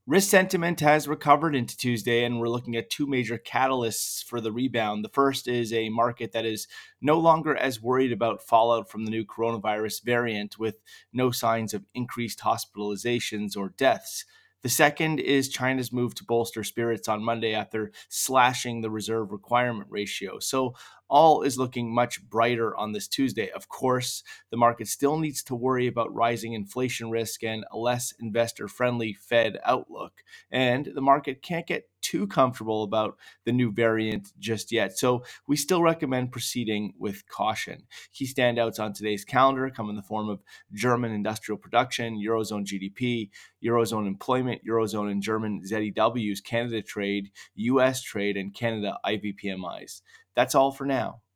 Risk sentiment has recovered into Tuesday, and we're looking at two major catalysts for the rebound. The first is a market that is no longer as worried about fallout from the new coronavirus variant, with no signs of increased hospitalizations or deaths. The second is China's move to bolster spirits on Monday after slashing the reserve requirement ratio. So all is looking much brighter on this Tuesday. Of course, the market still needs to worry about rising inflation risk and a less investor friendly Fed outlook. And the market can't get too comfortable about the new variant just yet. So we still recommend proceeding with caution. Key standouts on today's calendar come in the form of German industrial production, Eurozone GDP, Eurozone employment, Eurozone and German ZEWs, Canada trade, US trade, and Canada IVPMIs. That's all for now.